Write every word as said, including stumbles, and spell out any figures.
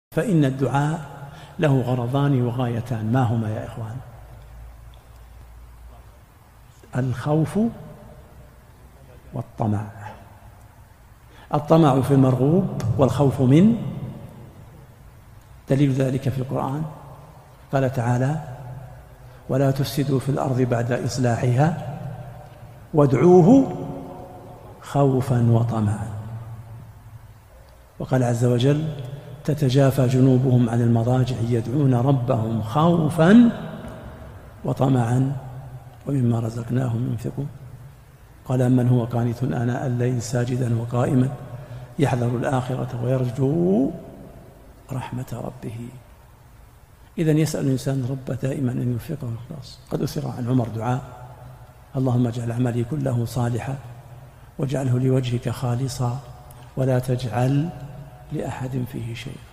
فإن الدعاء له غرضان وغايتان، ما هما يا إخوان؟ الخوف والطمع. الطمع في المرغوب والخوف من، دليل ذلك في القرآن قال تعالى: ولا تفسدوا في الأرض بعد إصلاحها وادعوه خوفا وطمعا. وقال عز وجل: تتجافى جنوبهم عن المضاجع يدعون ربهم خوفا وطمعا ومما رزقناهم ينفقون. قال: أمن هو قانت آناء الليل ساجدا وقائما يحذر الآخرة ويرجو رحمة ربه. إذن يسأل الإنسان رب دائما أن يوفقه الإخلاص. قد أثر عن عمر دعاء: اللهم اجعل عملي كله صالحا واجعله لوجهك خالصا ولا تجعل لأحد فيه شيء.